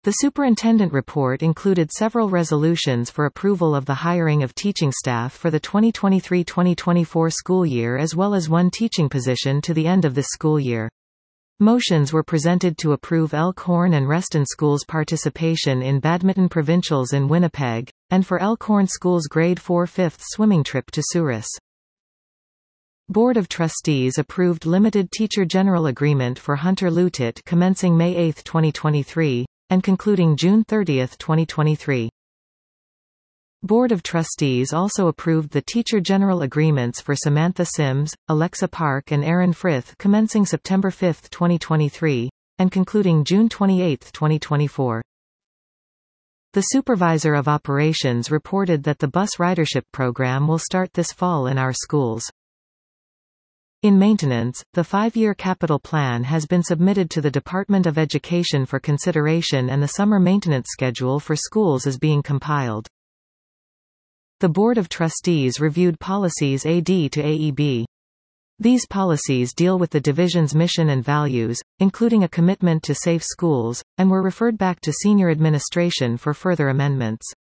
The superintendent report included several resolutions for approval of the hiring of teaching staff for the 2023-2024 school year as well as one teaching position to the end of this school year. Motions were presented to approve Elkhorn and Reston Schools' participation in Badminton Provincials in Winnipeg, and for Elkhorn Schools' Grade 4/5 swimming trip to Souris. Board of Trustees approved Limited Teacher General Agreement for Hunter Lutit commencing May 8, 2023, and concluding June 30, 2023. Board of Trustees also approved the Teacher General Agreements for Samantha Sims, Alexa Park and Aaron Frith commencing September 5, 2023, and concluding June 28, 2024. The Supervisor of Operations reported that the bus ridership program will start this fall in our schools. In maintenance, the 5-year capital plan has been submitted to the Department of Education for consideration and the summer maintenance schedule for schools is being compiled. The Board of Trustees reviewed policies AD to AEB. These policies deal with the division's mission and values, including a commitment to safe schools, and were referred back to senior administration for further amendments.